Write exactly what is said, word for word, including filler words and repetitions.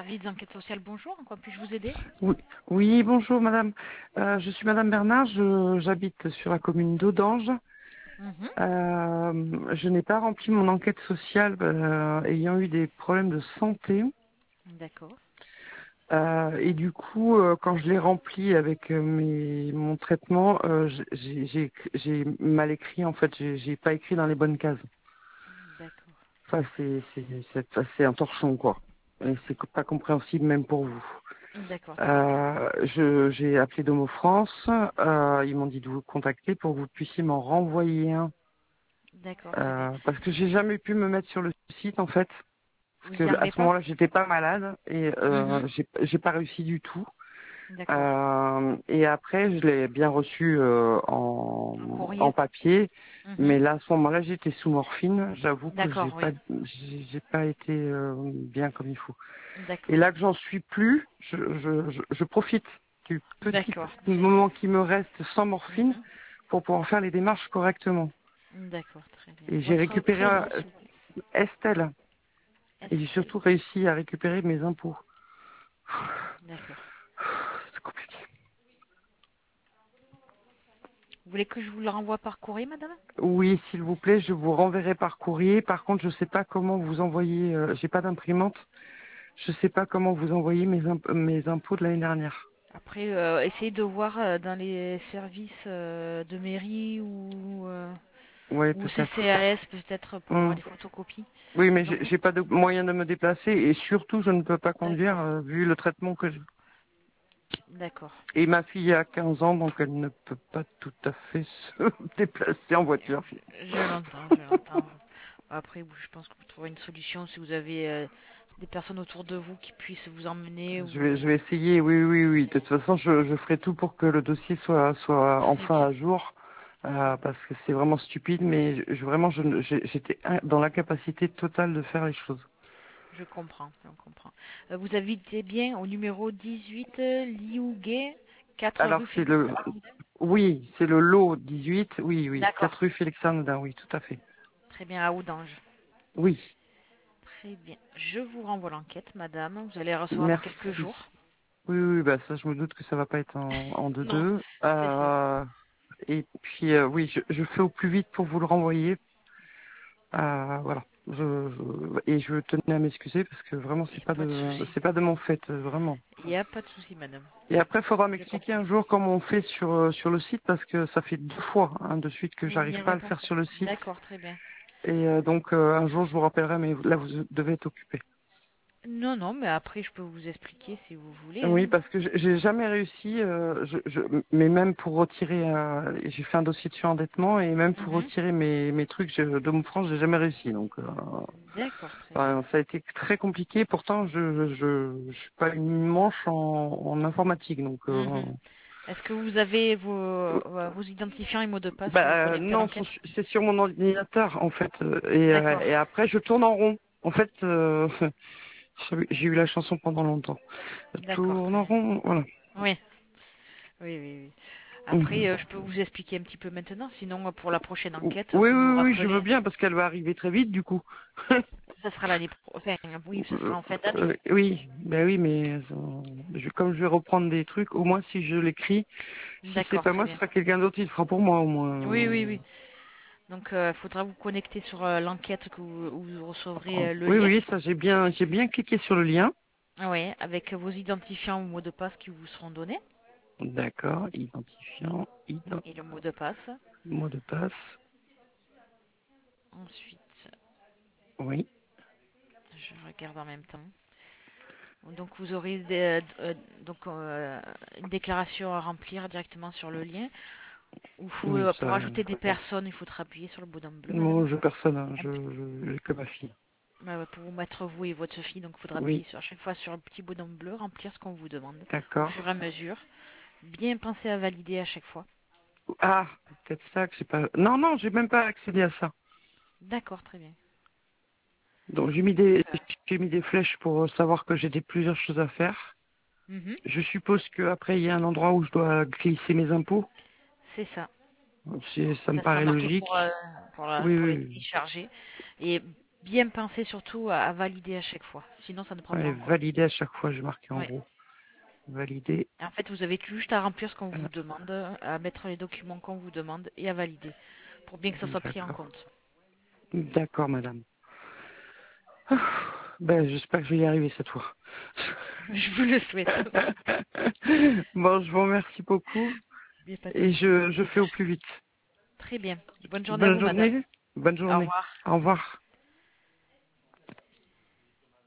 service d'enquête sociale, bonjour. En quoi puis-je vous aider? Oui, oui, bonjour madame. Euh, je suis madame Bernard, je- j'habite sur la commune d'Audange. Mhm. Euh, je n'ai pas rempli mon enquête sociale euh, ayant eu des problèmes de santé. D'accord. Euh, et du coup, euh, quand je l'ai rempli avec euh, mes, mon traitement, euh, j'ai j'ai- j'ai mal écrit en fait, j'ai j'ai pas écrit dans les bonnes cases. D'accord. Enfin, c'est c'est- c'est- c'est un torchon quoi. Et c'est pas compréhensible même pour vous. D'accord, très bien. Euh, je- j'ai appelé Domo France. Euh, ils m'ont dit de vous contacter pour que vous puissiez m'en renvoyer un. D'accord, très bien. Euh, parce que j'ai jamais pu me mettre sur le site en fait. Parce Vous que n'y à arrivez ce pas? moment-là, j'étais pas malade et Mhm. euh, j'ai j'ai pas réussi du tout. D'accord. Euh, et après, je l'ai bien reçu euh, en, Un en courrier? papier. Mhm. Mais là, à ce moment-là, j'étais sous morphine. J'avoue que j'ai D'accord, pas, oui. j'ai j'ai pas été euh, bien comme il faut. Et D'accord. là que j'en suis plus, je, je, je, je profite du petit D'accord, très bien. moment qui me reste sans morphine Mhm. pour pouvoir faire les démarches correctement. D'accord, très bien. Et j'ai Votre récupéré prénom, euh, s'il vous plaît? Estelle. Et j'ai Estelle. surtout réussi à récupérer mes impôts. D'accord. C'est compliqué. Vous voulez que je vous le renvoie par courrier, madame? Oui, s'il vous plaît, je vous renverrai par courrier. Par contre, je sais pas comment vous envoyer. Euh, j'ai pas d'imprimante. Je sais pas comment vous envoyer mes, imp- mes impôts de l'année dernière. Après, euh, essayez de voir euh, dans les services euh, de mairie ou, euh, Ouais, ou peut-être. C C A S peut-être pour avoir Hmm. des photocopies. Oui, mais Donc, j'ai j'ai pas de moyen de me déplacer et surtout, je ne peux pas conduire d'accord, euh, vu le traitement que j'ai. d'accord. Et ma fille a quinze ans, donc elle ne peut pas tout à fait se déplacer en voiture. Je, je l'entends, je l'entends. Après, vous- je pense que vous trouverez une solution si vous avez euh, des personnes autour de vous qui puissent vous emmener Je vais, ou je vais essayer, oui, oui, oui. De toute façon, je, je ferai tout pour que le dossier soit, soit très enfin bien, à jour, très euh, bien. parce que c'est vraiment stupide, mais je, je- vraiment, je ne- j'ai- j'étais in- dans l'incapacité totale de faire les choses. Je comprends, je comprends. Euh, vous habitez bien au numéro dix-huit euh, Liouguet, quatre Alors, rue c'est Félix le, Arnaudin. oui, c'est le lot dix-huit, oui, oui, quatre D'accord, rue Félix Arnaudin, oui, tout à fait. très bien, à Oudange. Oui, Très bien. Je vous renvoie l'enquête, madame. Vous allez recevoir dans quelques merci. jours. Oui, oui, bah ça, je me doute que ça va pas être en, en Non, deux-deux. c'est ça. Euh, et puis, euh, oui, je, je fais au plus vite pour vous le renvoyer. Euh, voilà. Je, je- et je tenais à m'excuser parce que vraiment, Il c'est n'y a pas pas de de, souci. c'est pas de mon fait, euh, vraiment. Il n'y a pas de souci, madame. Et après, il faudra Je m'expliquer comprends. un jour comment on fait sur euh, sur le site parce que ça fait deux fois hein, de suite que Vous n'y j'arrive pas à arrivez le pas? faire sur le site. D'accord, très bien. Et euh, donc, euh, un jour, je vous rappellerai, mais là, vous devez être occupé. Non, non, mais après, je peux vous expliquer si vous voulez, Oui, hein. parce que j'ai j'ai jamais réussi, euh, je, je, mais même pour retirer, euh, j'ai fait un dossier de surendettement et même pour Mhm. retirer mes, mes trucs je- de mon France, j'ai jamais réussi. Donc, euh, D'accord, très bien. enfin, ça a été très compliqué. Pourtant, je, je, je, je suis pas une manche en, en informatique, donc. Euh, Mhm. Est-ce que vous avez vos, euh, vos identifiants et mots de passe pour bah connecter à non, l'enquête? c'est sur mon ordinateur en fait, euh, et, euh, D'accord, et après je tourne en rond. En fait, euh, j'ai eu la chanson pendant longtemps. Je d'accord, tourne très en bien. rond, voilà. Oui, oui, oui, oui. Après, Mhm. euh, je peux vous expliquer un petit peu maintenant. Sinon, euh, pour la prochaine Oui, enquête, oui, vous nous oui, je veux rappelez. bien parce qu'elle va arriver très vite du coup. Ça sera l'année prochaine. Oui, ça Euh, sera en fin d'année. euh, oui, ben oui, mais euh, je, comme je vais reprendre des trucs, au moins si je l'écris, si c'est D'accord, pas très moi, ce bien. sera quelqu'un d'autre, il le fera pour moi au Oui, moins. oui, oui. Donc, il faudra vous connecter sur euh, l'enquête que vous, où vous recevrez Euh, euh, le Oui, lien. oui, ça j'ai bien, j'ai bien cliqué sur le lien. Oui, avec vos identifiants ou mots de passe qui vous seront donnés. D'accord, identifiant, ident, Et le mot de passe. mot de passe. Ensuite, Oui, je regarde en même temps. Donc, vous aurez des- euh, donc, euh, une déclaration à remplir directement sur le lien. Ou faut, oui, euh, pour ça. ajouter des personnes, il faudra appuyer sur le bouton bleu, madame. Moi, je personne, hein, je, je, j'ai que ma fille. Euh, pour vous mettre vous et votre fille, donc il faudra appuyer Oui, sur, à chaque fois sur le petit bouton bleu, remplir ce qu'on vous demande au d'accord. fur et à mesure. Bien penser à valider à chaque fois. Ah, peut-être ça que j'ai pas. Non, non, j'ai même pas accédé à ça. D'accord, très bien. Donc j'ai mis Donc, des, euh, j'ai mis des flèches pour savoir que j'ai des plusieurs choses à faire. mhm, Je suppose qu'après il y a un endroit où je dois glisser mes impôts. c'est ça. C'est- Ça me Ça sera paraît marqué logique. pour, euh, pour, la- Oui, pour les oui, télécharger. Et bien penser surtout à, à valider à chaque fois. Sinon, ça ne prend pas Ouais, en compte. valider à chaque fois, je marquais en Ouais. gros. Valider. En fait, vous avez juste à remplir ce qu'on euh, vous demande, à mettre les documents qu'on vous demande et à valider pour bien que ça soit pris en D'accord. compte. D'accord, madame. Ben, j'espère que je vais y arriver cette fois. Je vous le souhaite. Bon, je vous remercie beaucoup Il n'y a pas de et souci, je, avec je fais au plaisir. plus vite. Très bien. Bonne journée à Bonne vous, madame. journée. Bonne Au journée. revoir. Au revoir.